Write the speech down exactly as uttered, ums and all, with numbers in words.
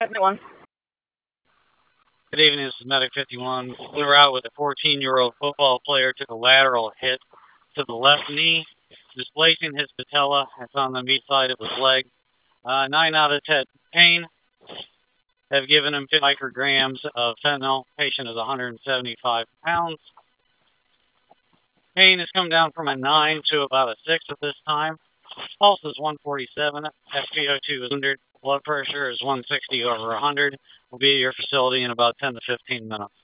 One. Good evening, this is Medic fifty-one. We were out with a fourteen-year-old football player, took a lateral hit to the left knee, displacing his patella. It's on the meat side of his leg. Uh, nine out of ten pain. Have given him fifty micrograms of fentanyl. Patient is one hundred seventy-five pounds. Pain has come down from a nine to about a six at this time. Pulse is one forty-seven. S p O two is one hundred. Blood pressure is one sixty over one hundred. We'll be at your facility in about ten to fifteen minutes.